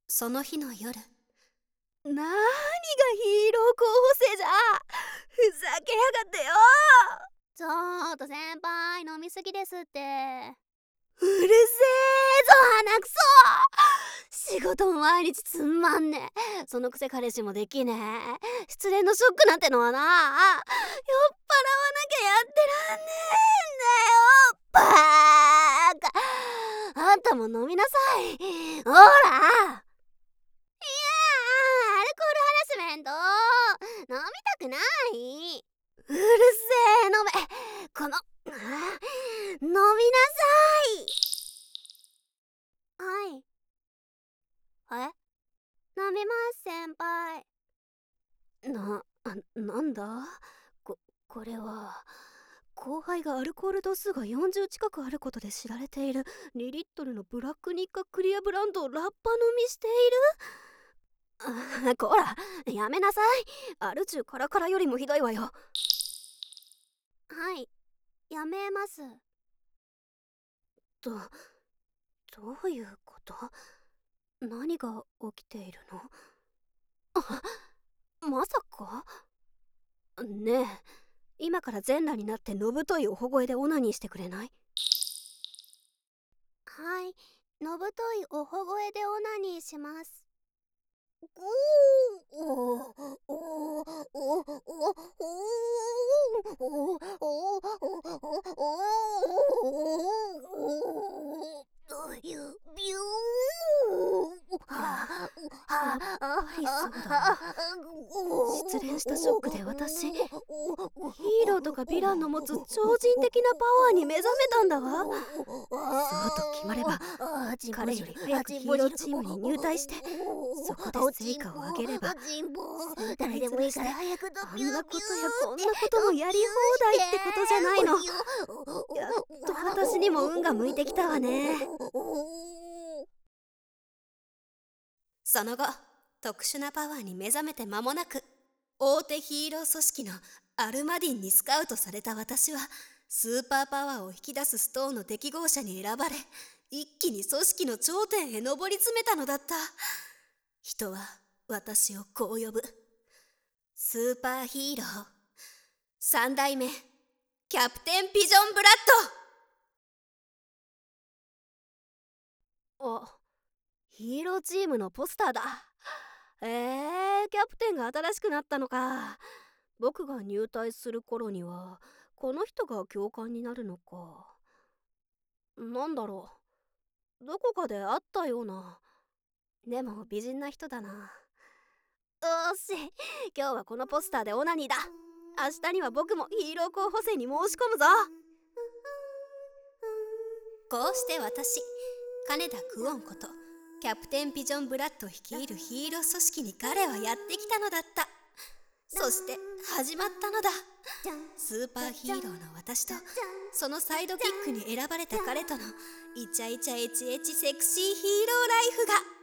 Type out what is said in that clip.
その日の夜、 何がヒーロー候補生じゃ。ふざけやがってよ。 ちょっと先輩、飲みすぎですって。 うるせえぞ鼻くそ。仕事も毎日つんまんねえ。そのくせ彼氏もできねえ。失恋のショックなんてのはな、酔っ払わなきゃやってらんねえんだよ。バーカ。あんたも飲みなさい。ほら。 アルコールハラスメント。飲みたくない。 うるせえ、飲め。この飲みなさい。 はい。飲みます先輩。 なんだこれは後輩がアルコール度数が40近くあることで知られている2リットルのブラックニッカクリアブランドをラッパ飲みしている。こらやめなさい。アル中カラカラよりもひどいわよ。 はい、やめます。 どういうこと？何が起きているの？まさか？ねえ、今から全裸になってのぶといおほ声でオナニーしてくれない？ はい、のぶといおほ声でオナニーします。 失恋したショックで私ヒーローとかヴィランの持つ超人的なパワーに目覚めたんだわ。そうと決まれば彼より早くヒーローチームに入隊してそこで成果を上げれば誰でもいいから早くあんなことやこんなこともやり放題ってことじゃないの。やっと私にも運が向いてきたわね。 その後、特殊なパワーに目覚めて間もなく大手ヒーロー組織のアルマディンにスカウトされた私はスーパーパワーを引き出すストーンの適合者に選ばれ一気に組織の頂点へ上り詰めたのだった。人は私をこう呼ぶ。スーパーヒーロー三代目キャプテンピジョンブラッド。ヒーローチームのポスターだ。キャプテンが新しくなったのか。僕が入隊する頃にはこの人が教官になるのか。なんだろう、どこかで会ったような。でも美人な人だな。よし、今日はこのポスターでオナニーだ。明日には僕もヒーロー候補生に申し込むぞ。 こうして私金田クオンことキャプテンピジョンブラッド率いるヒーロー組織に彼はやってきたのだった。そして始まったのだ。スーパーヒーローの私とそのサイドキックに選ばれた彼とのイチャイチャエチエチセクシーヒーローライフが